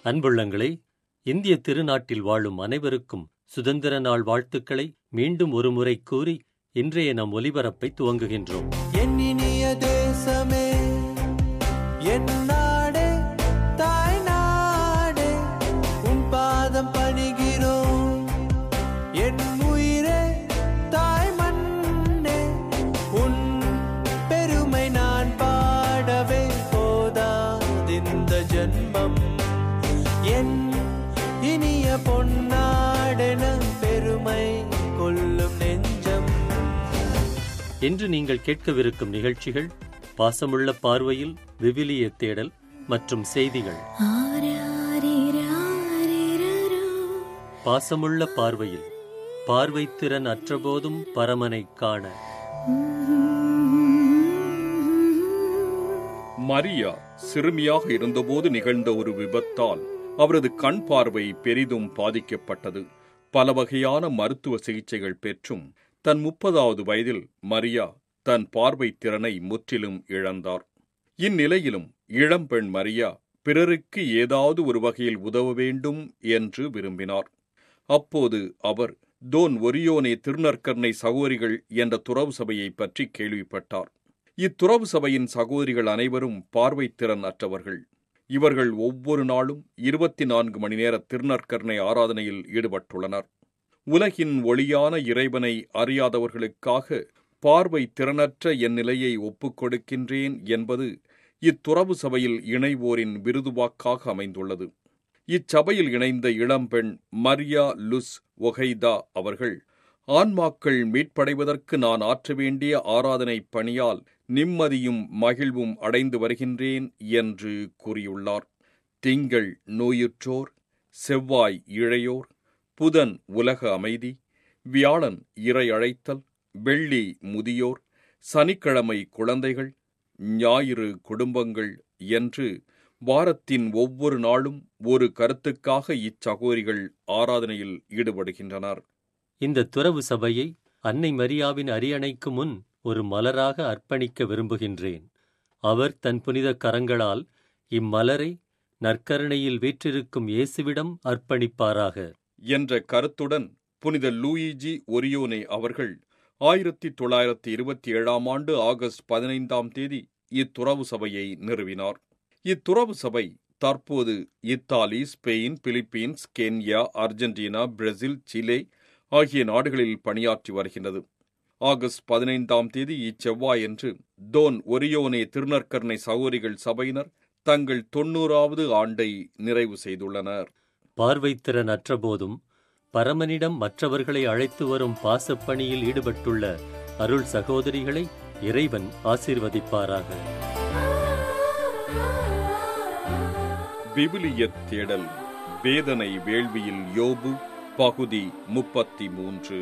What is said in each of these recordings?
அன்புள்ளங்களே, இந்திய திருநாட்டில் வாழும் அனைவருக்கும் சுதந்திர நாள் வாழ்த்துக்களை மீண்டும் ஒருமுறை கூறி இன்றைய நம் ஒலிபரப்பை துவங்குகின்றோம். என் இனிய தேசமே, என் நாடே, தாய் நாடே, உன் பாதம் பணிகிறோம். என் உயிரே, தாய் மண்ணே, உன் பெருமை நான் பாடவே போதாதிந்த ஜன்மம். என் இனிய பொன்னாடென பெருமை கொள்ளும் நெஞ்சம். இன்று நீங்கள் கேட்கவிருக்கும் நிகழ்ச்சிகள் பாசமுள்ள பார்வையில் விவிலிய தேடல் மற்றும் செய்திகள். பாசமுள்ள பார்வையில் பார்வைத்திறன் அற்றபோதும் பரமனை காண. மரியா சிறுமியாக இருந்தபோது நிகழ்ந்த ஒரு விபத்தால் அவரது கண் பார்வை பெரிதும் பாதிக்கப்பட்டது. பல வகையான மருத்துவ சிகிச்சைகள் பெற்றும் தன் 30வது வயதில் மரியா தன் பார்வை திறனை முற்றிலும் இழந்தார். இந்நிலையிலும் இளம்பெண் மரியா பிறருக்கு ஏதாவது ஒரு வகையில் உதவ வேண்டும் என்று விரும்பினார். அப்போது அவர் தோன் ஒரியோனே திருநற்கர்ணை சகோதரிகள் என்ற துறவு சபையை பற்றி கேள்விப்பட்டார். இத்துறவு சபையின் சகோதரிகள் அனைவரும் பார்வைத்திறன் அற்றவர்கள். இவர்கள் ஒவ்வொரு நாளும் 24 மணி நேர திருநற்கர்ணை ஆராதனையில் ஈடுபட்டுள்ளனர். உலகின் ஒளியான இறைவனை அறியாதவர்களுக்காக பார்வை திறனற்ற என் நிலையை ஒப்புக் கொடுக்கின்றேன் என்பது இத்துறவு சபையில் இணைவோரின் விருதுவாக்காக அமைந்துள்ளது. இச்சபையில் இணைந்த இளம்பெண் மரியா லுஸ் ஒகைதா அவர்கள், ஆன்மாக்கள் மீட்படைவதற்கு நான் ஆற்ற வேண்டிய ஆராதனை பணியால் நிம்மதியும் மகிழ்வும் அடைந்து வருகின்றேன் என்று கூறியுள்ளார். திங்கள் நோயுற்றோர், செவ்வாய் இழையோர், புதன் உலக அமைதி, வியாழன் இறை அழைத்தல், வெள்ளி முதியோர், சனிக்கிழமை குழந்தைகள், ஞாயிறு குடும்பங்கள் என்று வாரத்தின் ஒவ்வொரு நாளும் ஒரு கருத்துக்காக இச்சகோதரிகள் ஆராதனையில் ஈடுபடுகின்றனர். இந்த துறவு சபையை அன்னை மரியாவின் அரியணைக்கு முன் ஒரு மலராக அர்ப்பணிக்க விரும்புகின்றேன். அவர் தன் புனித கரங்களால் இம்மலரை நற்கருணையில் வீற்றிருக்கும் இயேசுவிடம் அர்ப்பணிப்பாராக என்ற கருத்துடன் புனித லூயிஜி ஒரியோனே அவர்கள் 1927 ஆண்டு ஆகஸ்ட் 15 இத்துறவு சபையை நிறுவினார். இத்துறவு சபை தற்போது Italy, Spain, Philippines, Kenya, Argentina, Brazil, Chile ஆகிய நாடுகளில் பணியாற்றி வருகின்றது. ஆகஸ்ட் 15 இச்செவ்வாயன்று தோன் ஒரியோனே திருநற்கர்ணை சகோதரிகள் சபையினர் தங்கள் 90வது ஆண்டை நிறைவு செய்துள்ளனர். பார்வைத்திறன் அற்றபோதும் பரமனிடம் மற்றவர்களை அழைத்து வரும் பாசப்பணியில் ஈடுபட்டுள்ள அருள் சகோதரிகளை இறைவன் ஆசீர்வதிப்பாராக. விவிலியத் தேடல் வேதனை வேள்வியில் யோபு பகுதி 33.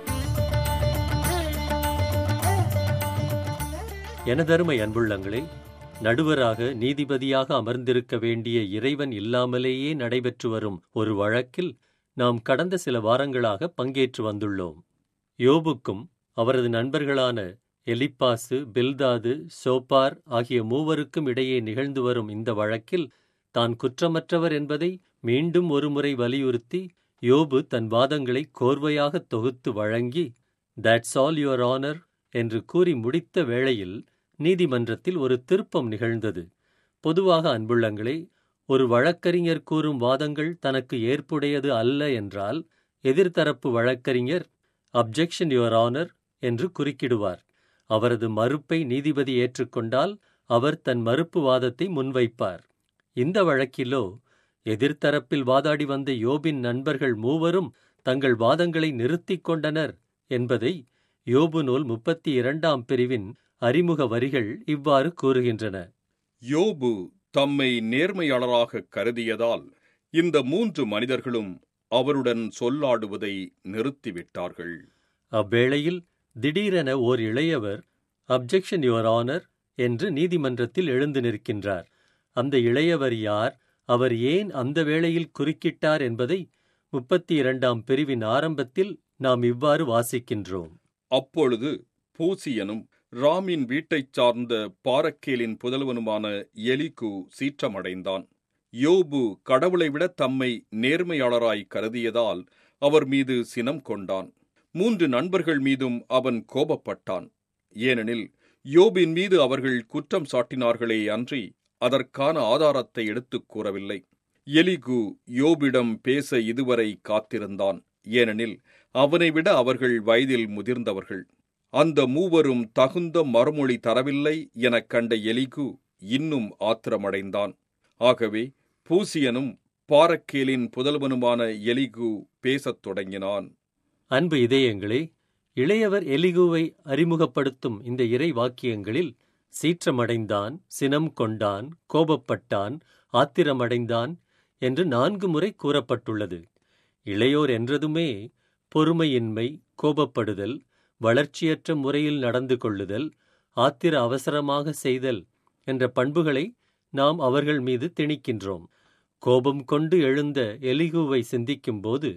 எனதருமை அன்புள்ளங்களே, நடுவராக நீதிபதியாக அமர்ந்திருக்க வேண்டிய இறைவன் இல்லாமலேயே நடைபெற்று வரும் ஒரு வழக்கில் நாம் கடந்த சில வாரங்களாக பங்கேற்று வந்துள்ளோம். யோபுக்கும் அவரது நண்பர்களான எலிப்பாசு, பில்தாது, சோப்பார் ஆகிய மூவருக்கும் இடையே நிகழ்ந்து வரும் இந்த வழக்கில் தான் குற்றமற்றவர் என்பதை மீண்டும் ஒருமுறை வலியுறுத்தி யோபு தன் வாதங்களை கோர்வையாக தொகுத்து வழங்கி "That's all your honor" என்று கூறி முடித்த வேளையில் நீதிமன்றத்தில் ஒரு திருப்பம் நிகழ்ந்தது. பொதுவாக அன்புள்ளங்களே, ஒரு வழக்கறிஞர் கூறும் வாதங்கள் தனக்கு ஏற்புடையது அல்ல என்றால் எதிர்த்தரப்பு வழக்கறிஞர் "Objection your honor" என்று குறுக்கிடுவார். அவரது மறுப்பை நீதிபதி ஏற்றுக்கொண்டால் அவர் தன் மறுப்பு வாதத்தை முன்வைப்பார். இந்த வழக்கிலோ எதிர்த்தரப்பில் வாதாடி வந்த யோபின் நண்பர்கள் மூவரும் தங்கள் வாதங்களை நிறுத்திக் கொண்டனர் என்பதை யோபு நூல் 32 பிரிவின் அறிமுக வரிகள் இவ்வாறு கூறுகின்றன. யோபு தம்மை நேர்மையாளராக கருதியதால் இந்த 3 மனிதர்களும் அவருடன் சொல்லாடுவதை நிறுத்திவிட்டார்கள். அவ்வேளையில் திடீரென ஓர் இளையவர் "Objection your honor" என்று நீதிமன்றத்தில் எழுந்து நிற்கின்றார். அந்த இளையவர் யார், அவர் ஏன் அந்த வேளையில் குறுக்கிட்டார் என்பதை 32 பிரிவின் ஆரம்பத்தில் நாம் இவ்வாறு வாசிக்கின்றோம். அப்பொழுது பூசியனும் ராமின் வீட்டைச் சார்ந்த பாரக்கேலின் புதல்வனுமான எலிகு சீற்றமடைந்தான். யோபு கடவுளை விட தம்மை நேர்மையாளராய் கருதியதால் அவர் மீது சினம் கொண்டான். 3 நண்பர்கள் மீதும் அவன் கோபப்பட்டான். ஏனெனில் யோபின் மீது அவர்கள் குற்றம் சாட்டினார்களே அன்றி அதற்கான ஆதாரத்தை எடுத்துக் கூறவில்லை. எலிகு யோபிடம் பேச இதுவரை காத்திருந்தான். ஏனெனில் அவனை விட அவர்கள் வயதில் முதிர்ந்தவர்கள். அந்த மூவரும் தகுந்த மறுமொழி தரவில்லை எனக் கண்ட எலிகு இன்னும் ஆத்திரமடைந்தான். ஆகவே பூசியனும் பாரக்கேலின் புதல்வனுமான எலிகு பேசத் தொடங்கினான். அன்பு இதயங்களே, இளையவர் எலிகுவை அறிமுகப்படுத்தும் இந்த இறை வாக்கியங்களில் சீற்றமடைந்தான், சினம் கொண்டான், கோபப்பட்டான், ஆத்திரமடைந்தான் என்று 4 முறை கூறப்பட்டுள்ளது. இளையோர் என்றதுமே பொறுமையின்மை, கோபப்படுதல், வளர்ச்சியற்ற முறையில் நடந்து கொள்ளுதல், ஆத்திர அவசரமாக செய்தல் என்ற பண்புகளை நாம் அவர்கள் மீது திணிக்கின்றோம். கோபம் கொண்டு எழுந்த எலிகுவை சிந்திக்கும்போது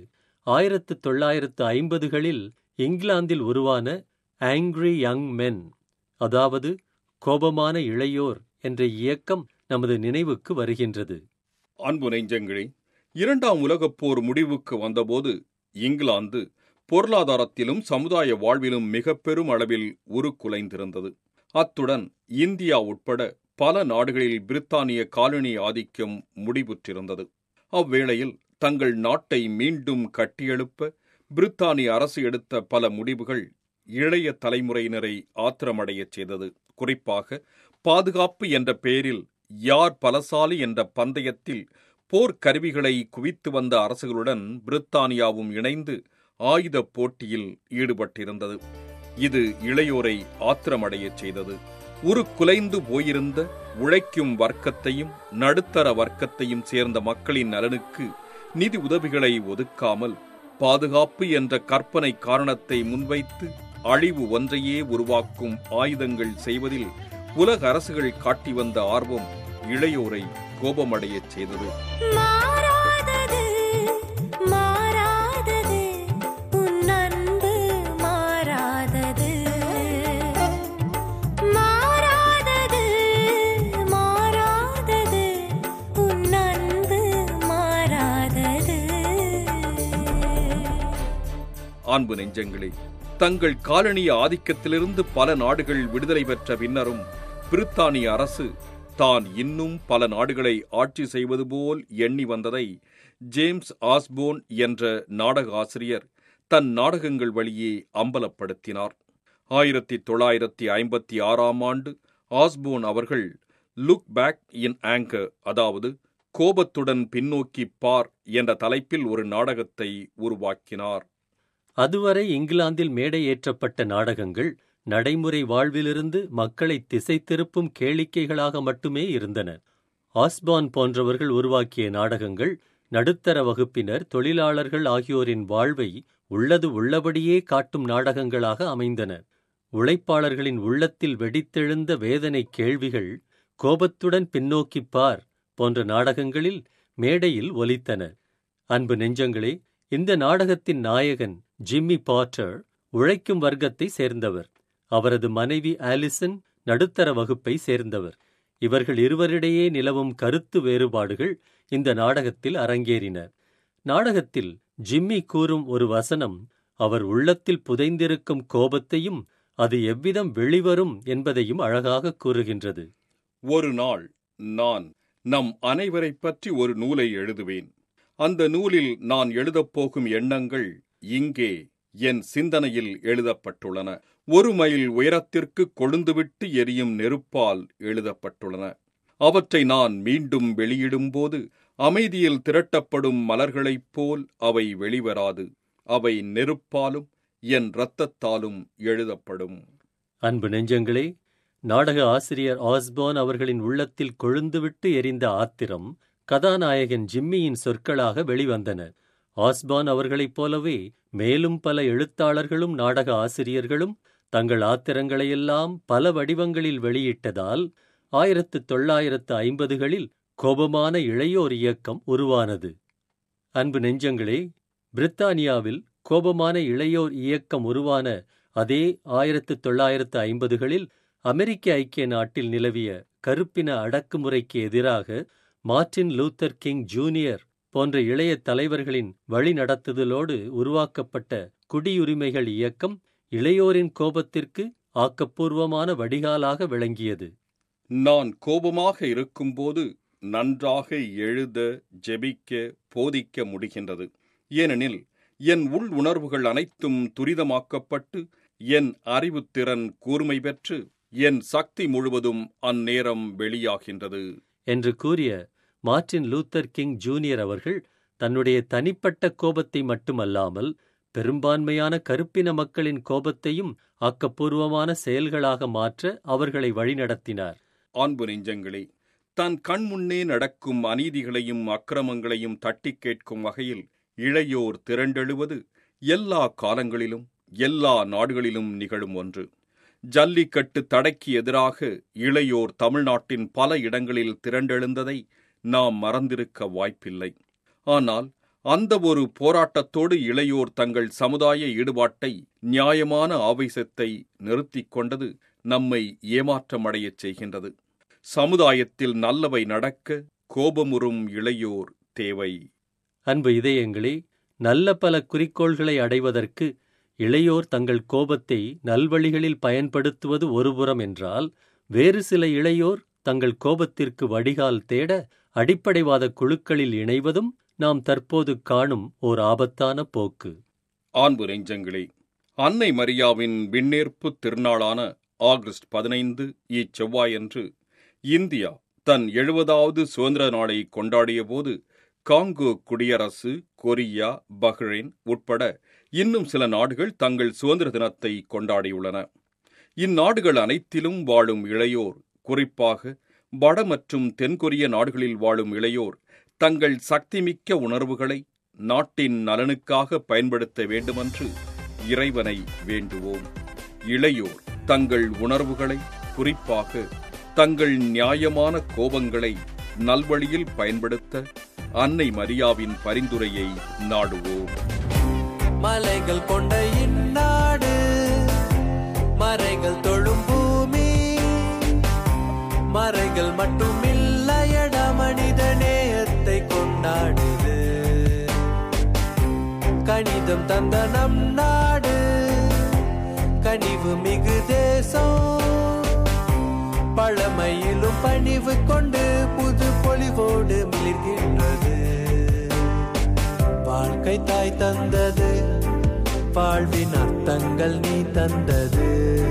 1950களில் இங்கிலாந்தில் உருவான ஆங்க்ரி யங் மென், அதாவது கோபமான இளையோர் என்ற இயக்கம் நமது நினைவுக்கு வருகின்றது. அன்பு நெஞ்சங்களே, 2ஆம் உலகப் போர் முடிவுக்கு வந்தபோது இங்கிலாந்து பொருளாதாரத்திலும் சமுதாய வாழ்விலும் மிக பெரும் அளவில் உருக்குலைந்திருந்தது. அத்துடன் இந்தியா உட்பட பல நாடுகளில் பிரித்தானிய காலனி ஆதிக்கம் முடிவுற்றிருந்தது. அவ்வேளையில் தங்கள் நாட்டை மீண்டும் கட்டியெழுப்ப பிரித்தானிய அரசு எடுத்த பல முடிவுகள் இளைய தலைமுறையினரை ஆத்திரமடையச் செய்தது. குறிப்பாக பாதுகாப்பு என்ற பெயரில் யார் பலசாலி என்ற பந்தயத்தில் போர்க்கருவிகளை குவித்து வந்த அரசுகளுடன் பிரித்தானியாவும் இணைந்து ஆயுதப் போட்டியில் ஈடுபட்டிருந்தது. இது இளையோரை ஆத்திரமடையச் செய்தது. உருக்குலைந்து போயிருந்த உழைக்கும் வர்க்கத்தையும் நடுத்தர வர்க்கத்தையும் சேர்ந்த மக்களின் நலனுக்கு நிதி உதவிகளை ஒதுக்காமல் பாதுகாப்பு என்ற கற்பனை காரணத்தை முன்வைத்து அழிவு ஒன்றையே உருவாக்கும் ஆயுதங்கள் செய்வதில் உலக அரசுகள் காட்டி வந்த ஆர்வம் இளையோரை கோபமடையச் செய்தது. அன்பு நெஞ்சங்களே, தங்கள் காலனிய ஆதிக்கத்திலிருந்து பல நாடுகள் விடுதலை பெற்ற பின்னரும் பிரித்தானிய அரசு தான் இன்னும் பல நாடுகளை ஆட்சி செய்வது போல் எண்ணி வந்ததை ஜேம்ஸ் ஆஸ்போன் என்ற நாடக ஆசிரியர் தன் நாடகங்கள் வழியே அம்பலப்படுத்தினார். 1956ஆம் ஆண்டு ஆஸ்போன் அவர்கள் லுக் பேக் இன் ஆங்கர், அதாவது கோபத்துடன் பின்னோக்கி பார் என்ற தலைப்பில் ஒரு நாடகத்தை உருவாக்கினார். அதுவரை இங்கிலாந்தில் மேடை ஏற்றப்பட்ட நாடகங்கள் நடைமுறை வாழ்விலிருந்து மக்களை திசை திருப்பும் கேளிக்கைகளாக மட்டுமே இருந்தன. ஆஸ்பான் போன்றவர்கள் உருவாக்கிய நாடகங்கள் நடுத்தர வகுப்பினர், தொழிலாளர்கள் ஆகியோரின் வாழ்வை உள்ளது உள்ளபடியே காட்டும் நாடகங்களாக அமைந்தன. உழைப்பாளர்களின் உள்ளத்தில் வெடித்தெழுந்த வேதனை கேள்விகள் கோபத்துடன் பின்னோக்கிப் பார் போன்ற நாடகங்களில் மேடையில் ஒலித்தன. அன்பு நெஞ்சங்களே, இந்த நாடகத்தின் நாயகன் ஜிம்மி பாட்டர் உழைக்கும் வர்க்கத்தை சேர்ந்தவர். அவரது மனைவி ஆலிசன் நடுத்தர வகுப்பை சேர்ந்தவர். இவர்கள் இருவரிடையே நிலவும் கருத்து வேறுபாடுகள் இந்த நாடகத்தில் அரங்கேறின. நாடகத்தில் ஜிம்மி கூறும் ஒரு வசனம் அவர் உள்ளத்தில் புதைந்திருக்கும் கோபத்தையும் அது எவ்விதம் வெளிவரும் என்பதையும் அழகாக கூறுகின்றது. ஒரு நாள் நான் நம் அனைவரை பற்றி ஒரு நூலை எழுதுவேன். அந்த நூலில் நான் எழுதப்போகும் எண்ணங்கள் இங்கே என் சிந்தனையில் எழுதப்பட்டுள்ளன. 1 மைல் உயரத்திற்கு கொழுந்துவிட்டு எரியும் நெருப்பால் எழுதப்பட்டுள்ளன. அவற்றை நான் மீண்டும் வெளியிடும்போது அமைதியில் திரட்டப்படும் மலர்களைப் போல் அவை வெளிவராது. அவை நெருப்பாலும் என் இரத்தத்தாலும் எழுதப்படும். அன்பு நெஞ்சங்களே, நாடக ஆசிரியர் ஆஸ்பான் அவர்களின் உள்ளத்தில் கொழுந்துவிட்டு எரிந்த ஆத்திரம் கதாநாயகன் ஜிம்மியின் சொற்களாக வெளிவந்தன. ஆஸ்பான் அவர்களைப் போலவே மேலும் பல எழுத்தாளர்களும் நாடக ஆசிரியர்களும் தங்கள் ஆத்திரங்களையெல்லாம் பல வடிவங்களில் வெளியிட்டதால் 1950களில் கோபமான இளையோர் இயக்கம் உருவானது. அன்பு நெஞ்சங்களே, பிரித்தானியாவில் கோபமான இளையோர் இயக்கம் உருவான அதே 1950களில் அமெரிக்க ஐக்கிய நாட்டில் நிலவிய கருப்பின அடக்குமுறைக்கு எதிராக மார்ட்டின் லூத்தர் கிங் ஜூனியர் போன்ற இளைய தலைவர்களின் வழிநடத்துதலோடு உருவாக்கப்பட்ட குடியுரிமைகள் இயக்கம் இளையோரின் கோபத்திற்கு ஆக்கப்பூர்வமான வடிகாலாக விளங்கியது. நான் கோபமாக இருக்கும்போது நன்றாக எழுத, ஜெபிக்க, போதிக்க முடிகின்றது. ஏனெனில் என் உள் உணர்வுகள் அனைத்தும் துரிதமாக்கப்பட்டு என் அறிவுத்திறன் கூர்மை பெற்று என் சக்தி முழுவதும் அந்நேரம் வெளியாகின்றது என்று கூறிய மார்ட்டின் லூத்தர் கிங் ஜூனியர் அவர்கள் தன்னுடைய தனிப்பட்ட கோபத்தை மட்டுமல்லாமல் பெரும்பான்மையான கருப்பின மக்களின் கோபத்தையும் ஆக்கப்பூர்வமான செயல்களாக மாற்ற அவர்களை வழிநடத்தினார். அன்பு நெஞ்சங்களே, தன் கண்முன்னே நடக்கும் அநீதிகளையும் அக்கிரமங்களையும் தட்டி கேட்கும் வகையில் இளையோர் திரண்டெழுவது எல்லா காலங்களிலும் எல்லா நாடுகளிலும் நிகழும் ஒன்று. ஜல்லிக்கட்டு தடைக்கு எதிராக இளையோர் தமிழ்நாட்டின் பல இடங்களில் திரண்டெழுந்ததை நாம் மறந்திருக்க வாய்ப்பில்லை. ஆனால் அந்த ஒரு போராட்டத்தோடு இளையோர் தங்கள் சமுதாய ஈடுபாட்டை, நியாயமான ஆவேசத்தை நிறுத்திக் கொண்டது நம்மை ஏமாற்றமடையச் செய்கின்றது. சமுதாயத்தில் நல்லவை நடக்க கோபமுறும் இளையோர் தேவை. அன்பு இதயங்களே, நல்ல பல குறிக்கோள்களை அடைவதற்கு இளையோர் தங்கள் கோபத்தை நல்வழிகளில் பயன்படுத்துவது ஒருபுறம் என்றால், வேறு சில இளையோர் தங்கள் கோபத்திற்கு வடிகால் தேட அடிப்படைவாத குழுக்களில் இணைவதும் நாம் தற்போது காணும் ஓர் ஆபத்தான போக்கு. அன்பு நெஞ்சங்களே, அன்னை மரியாவின் விண்ணேற்பு திருநாளான ஆகஸ்ட் 15 இச்செவ்வாயன்று இந்தியா தன் 70வது சுதந்திர நாளை கொண்டாடிய போது காங்கோ குடியரசு, கொரியா, பஹ்ரைன் உட்பட இன்னும் சில நாடுகள் தங்கள் சுதந்திர தினத்தை கொண்டாடியுள்ளன. இந்நாடுகள் அனைத்திலும் வாழும் இளையோர், குறிப்பாக வட மற்றும் தென்கொரிய நாடுகளில் வாழும் இளையோர் தங்கள் சக்திமிக்க உணர்வுகளை நாட்டின் நலனுக்காக பயன்படுத்த வேண்டுமென்று இறைவனை வேண்டுவோம். இளையோர் தங்கள் உணர்வுகளை, குறிப்பாக தங்கள் நியாயமான கோபங்களை நல்வழியில் பயன்படுத்த அன்னை மரியாவின் பரிந்துரையை நாடுவோம். மலைகள் கொண்ட இந்நாடு, மறைகள் தொழும் பூமி, மறைகள் மட்டுமில்லையட மனித நேயத்தை கொண்டாடுது. கணிதம் தந்த நம் நாடு, கனிவு மிகு தேசம், பழமையிலும் பணிவு கொண்டு புது பொலிவோடு மிளிர்கின்றது. வாழ்க்கை தாய் தந்தது, வாழ்வின் அர்த்தங்கள் நீ தந்தது.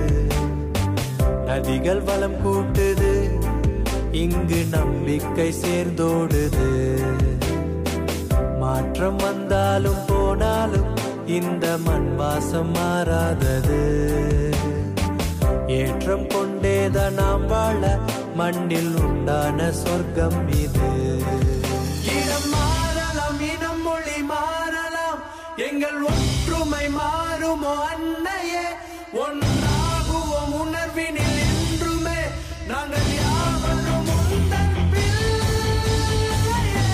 நதிகள் வளம் கூட்டுது, இங்கு நம்பிக்கை சேர்ந்தோடுது. மாற்றம் வந்தாலும் போனாலும் இந்த மண் வாசம் மாறாதது. ஏற்றம் கொண்டேதான் நாம் வாழ மண்ணில் உண்டான சொர்க்கம் இது. இடம் மாறலாம், இனம் மொழி மாறலாம், எங்கள் ஒற்றுமை மாறுமோ அன்னையே. ஒன்றாகுவோம் உணர்வினில் என்றுமே, நாங்கள் யாவரும் உந்தன் பிள்ளையே.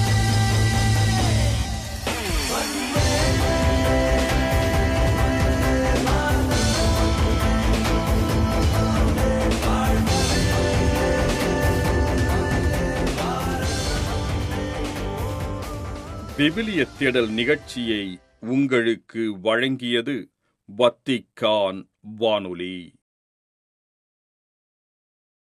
விவிலிய தேடல் நிகழ்ச்சியை உங்களுக்கு வழங்கியது வத்திக்கான் வானொலி.